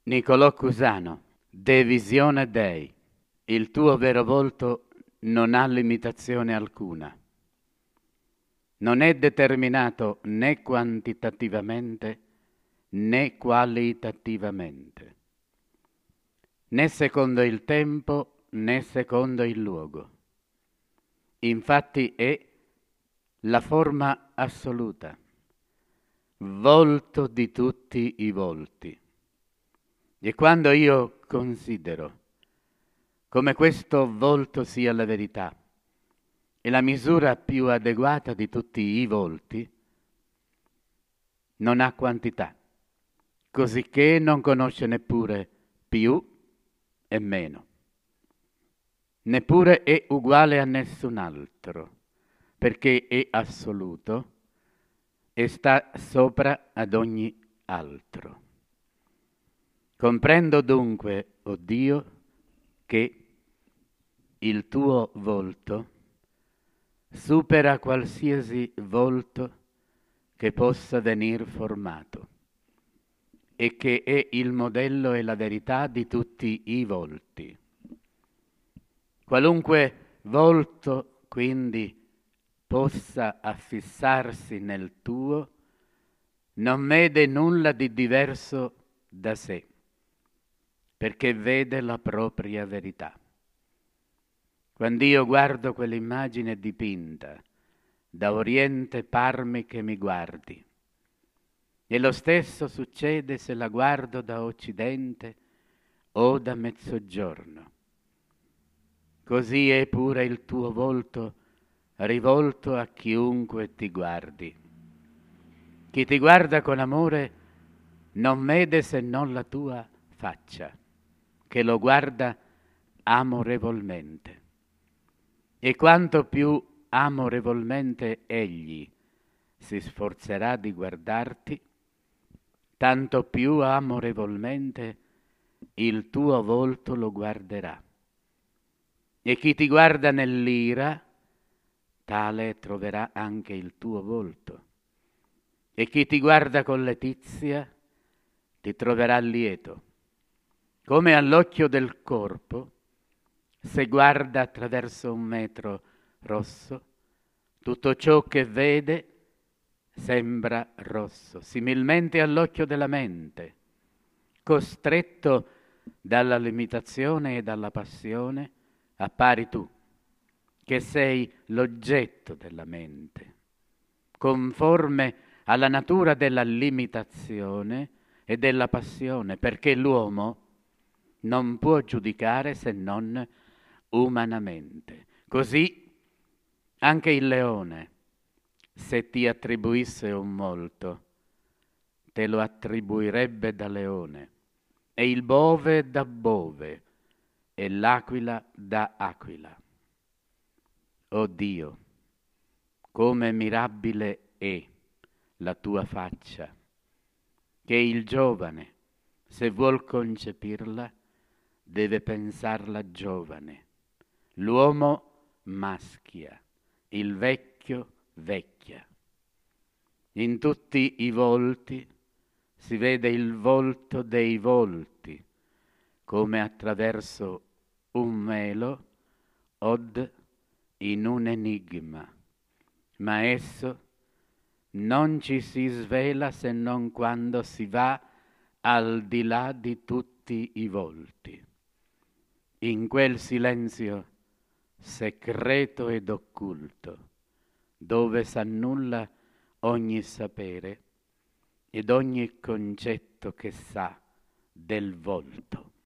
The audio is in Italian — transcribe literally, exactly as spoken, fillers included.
Niccolò Cusano, De Visione Dei. Il tuo vero volto non ha limitazione alcuna. Non è determinato né quantitativamente né qualitativamente, né secondo il tempo né secondo il luogo. Infatti è la forma assoluta, volto di tutti i volti. E quando io considero come questo volto sia la verità e la misura più adeguata di tutti i volti, non ha quantità, cosicché non conosce neppure più e meno, neppure è uguale a nessun altro, perché è assoluto e sta sopra ad ogni altro. Comprendo dunque, o Dio, che il tuo volto supera qualsiasi volto che possa venir formato e che è il modello e la verità di tutti i volti. Qualunque volto, quindi, possa affissarsi nel tuo, non vede nulla di diverso da sé, perché vede la propria verità. Quando io guardo quell'immagine dipinta, da Oriente parmi che mi guardi, e lo stesso succede se la guardo da Occidente o da Mezzogiorno. Così è pure il tuo volto rivolto a chiunque ti guardi. Chi ti guarda con amore non vede se non la tua faccia, che lo guarda amorevolmente. E quanto più amorevolmente egli si sforzerà di guardarti, tanto più amorevolmente il tuo volto lo guarderà. E chi ti guarda nell'ira, tale troverà anche il tuo volto. E chi ti guarda con letizia, ti troverà lieto. Come all'occhio del corpo, se guarda attraverso un metro rosso, tutto ciò che vede sembra rosso, similmente all'occhio della mente, costretto dalla limitazione e dalla passione, appari tu, che sei l'oggetto della mente, conforme alla natura della limitazione e della passione, perché l'uomo non può giudicare se non umanamente. Così anche il leone, se ti attribuisse un volto, te lo attribuirebbe da leone, e il bove da bove, e l'aquila da aquila. O Dio, come mirabile è la tua faccia, che il giovane, se vuol concepirla, deve pensarla giovane. L'uomo maschia, il vecchio vecchia. In tutti i volti si vede il volto dei volti, come attraverso un velo od in un enigma, ma esso non ci si svela se non quando si va al di là di tutti i volti. In quel silenzio segreto ed occulto, dove s'annulla ogni sapere ed ogni concetto che sa del volto.